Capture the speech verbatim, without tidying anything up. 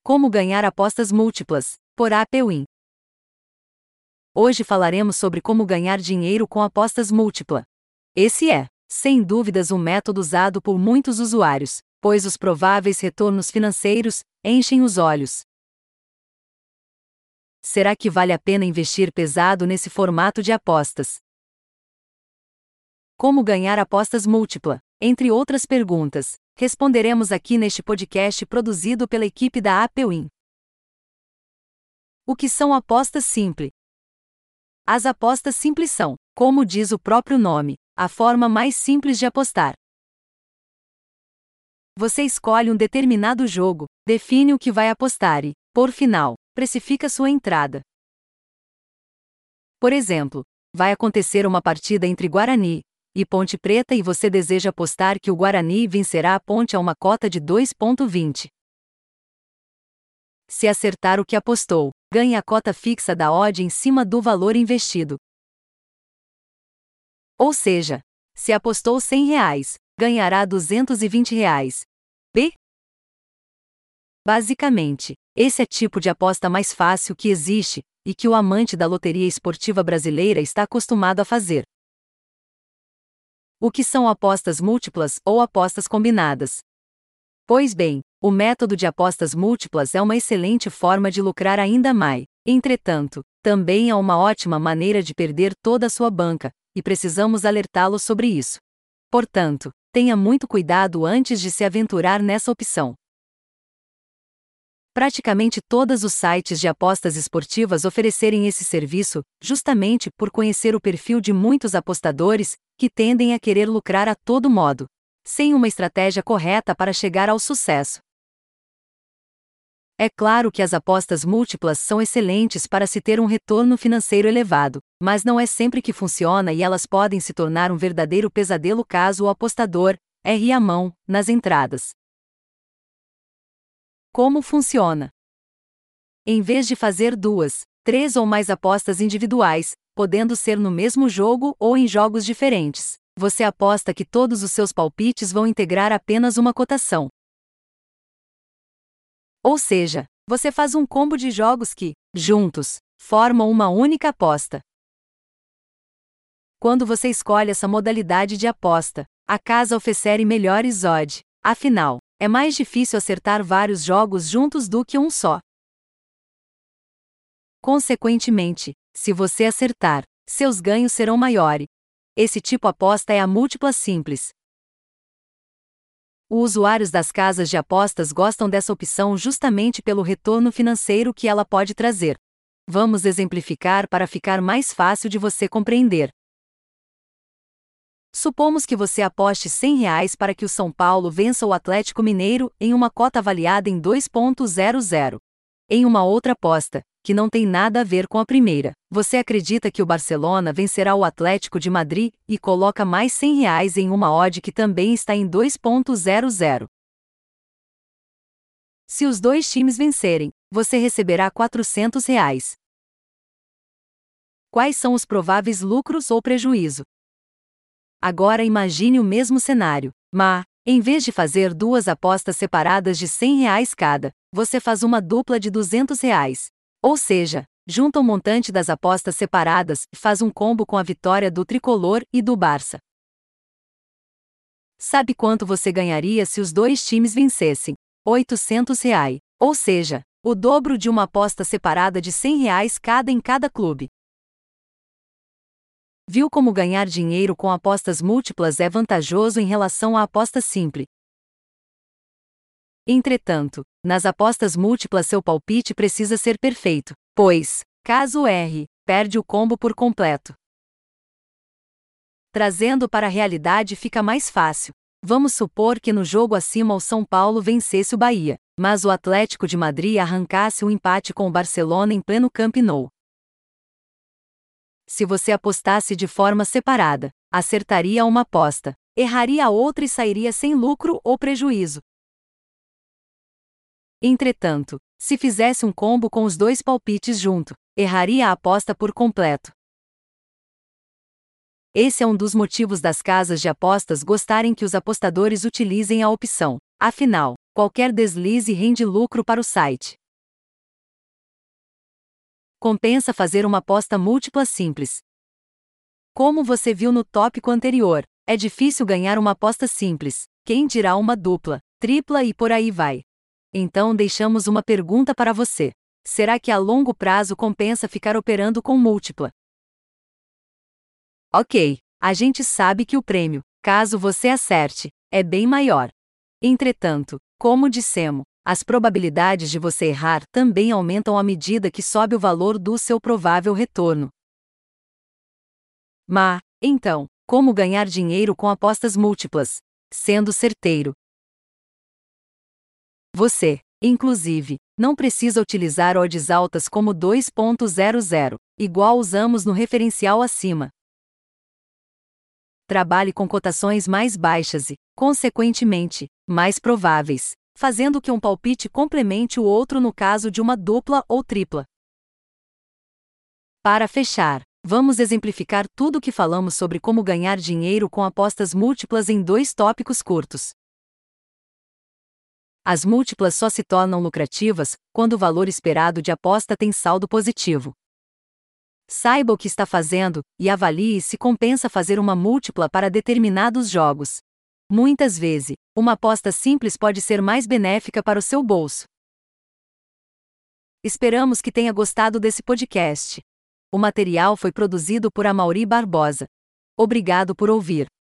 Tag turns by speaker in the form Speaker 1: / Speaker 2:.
Speaker 1: Como ganhar apostas múltiplas, por Apewin. Hoje falaremos sobre como ganhar dinheiro com apostas múltiplas. Esse é, sem dúvidas, um método usado por muitos usuários, pois os prováveis retornos financeiros enchem os olhos. Será que vale a pena investir pesado nesse formato de apostas? Como ganhar apostas múltiplas? Entre outras perguntas, responderemos aqui neste podcast produzido pela equipe da Apewin. O que são apostas simples? As apostas simples são, como diz o próprio nome, a forma mais simples de apostar. Você escolhe um determinado jogo, define o que vai apostar e, por final, precifica sua entrada. Por exemplo, vai acontecer uma partida entre Guarani e Ponte Preta e você deseja apostar que o Guarani vencerá a Ponte a uma cota de dois vírgula vinte. Se acertar o que apostou, ganhe a cota fixa da odd em cima do valor investido. Ou seja, se apostou cem reais, ganhará duzentos e vinte reais. B. Basicamente, esse é o tipo de aposta mais fácil que existe, e que o amante da loteria esportiva brasileira está acostumado a fazer. O que são apostas múltiplas ou apostas combinadas? Pois bem, o método de apostas múltiplas é uma excelente forma de lucrar ainda mais. Entretanto, também é uma ótima maneira de perder toda a sua banca, e precisamos alertá-lo sobre isso. Portanto, tenha muito cuidado antes de se aventurar nessa opção. Praticamente todos os sites de apostas esportivas oferecerem esse serviço, justamente por conhecer o perfil de muitos apostadores, que tendem a querer lucrar a todo modo, sem uma estratégia correta para chegar ao sucesso. É claro que as apostas múltiplas são excelentes para se ter um retorno financeiro elevado, mas não é sempre que funciona e elas podem se tornar um verdadeiro pesadelo caso o apostador erre a mão nas entradas. Como funciona? Em vez de fazer duas, três ou mais apostas individuais, podendo ser no mesmo jogo ou em jogos diferentes, você aposta que todos os seus palpites vão integrar apenas uma cotação. Ou seja, você faz um combo de jogos que, juntos, formam uma única aposta. Quando você escolhe essa modalidade de aposta, a casa oferece melhores odds, afinal, é mais difícil acertar vários jogos juntos do que um só. Consequentemente, se você acertar, seus ganhos serão maiores. Esse tipo de aposta é a múltipla simples. Os usuários das casas de apostas gostam dessa opção justamente pelo retorno financeiro que ela pode trazer. Vamos exemplificar para ficar mais fácil de você compreender. Supomos que você aposte cem reais para que o São Paulo vença o Atlético Mineiro em uma cota avaliada em dois vírgula zero zero. Em uma outra aposta, que não tem nada a ver com a primeira, você acredita que o Barcelona vencerá o Atlético de Madrid e coloca mais cem reais em uma odd que também está em dois vírgula zero zero. Se os dois times vencerem, você receberá quatrocentos reais. Quais são os prováveis lucros ou prejuízo? Agora imagine o mesmo cenário, mas, em vez de fazer duas apostas separadas de cem reais cada, você faz uma dupla de duzentos reais. Ou seja, junta o montante das apostas separadas e faz um combo com a vitória do Tricolor e do Barça. Sabe quanto você ganharia se os dois times vencessem? oitocentos reais. Ou seja, o dobro de uma aposta separada de cem reais cada em cada clube. Viu como ganhar dinheiro com apostas múltiplas é vantajoso em relação à aposta simples? Entretanto, nas apostas múltiplas seu palpite precisa ser perfeito, pois, caso erre, perde o combo por completo. Trazendo para a realidade fica mais fácil. Vamos supor que no jogo acima o São Paulo vencesse o Bahia, mas o Atlético de Madrid arrancasse um empate com o Barcelona em pleno Camp Nou. Se você apostasse de forma separada, acertaria uma aposta, erraria a outra e sairia sem lucro ou prejuízo. Entretanto, se fizesse um combo com os dois palpites junto, erraria a aposta por completo. Esse é um dos motivos das casas de apostas gostarem que os apostadores utilizem a opção. Afinal, Qualquer deslize rende lucro para o site. Compensa fazer uma aposta múltipla simples. Como você viu no tópico anterior, é difícil ganhar uma aposta simples, quem dirá uma dupla, tripla e por aí vai. Então deixamos uma pergunta para você. Será que a longo prazo compensa ficar operando com múltipla? Ok, a gente sabe que o prêmio, caso você acerte, é bem maior. Entretanto, como dissemos, as probabilidades de você errar também aumentam à medida que sobe o valor do seu provável retorno. Mas, então, como ganhar dinheiro com apostas múltiplas? Sendo certeiro. Você, inclusive, não precisa utilizar odds altas como dois ponto zero zero, igual usamos no referencial acima. Trabalhe com cotações mais baixas e, consequentemente, mais prováveis, fazendo que um palpite complemente o outro no caso de uma dupla ou tripla. Para fechar, vamos exemplificar tudo o que falamos sobre como ganhar dinheiro com apostas múltiplas em dois tópicos curtos. As múltiplas só se tornam lucrativas quando o valor esperado de aposta tem saldo positivo. Saiba o que está fazendo e avalie se compensa fazer uma múltipla para determinados jogos. Muitas vezes, uma aposta simples pode ser mais benéfica para o seu bolso. Esperamos que tenha gostado desse podcast. O material foi produzido por Amaury Barbosa. Obrigado por ouvir.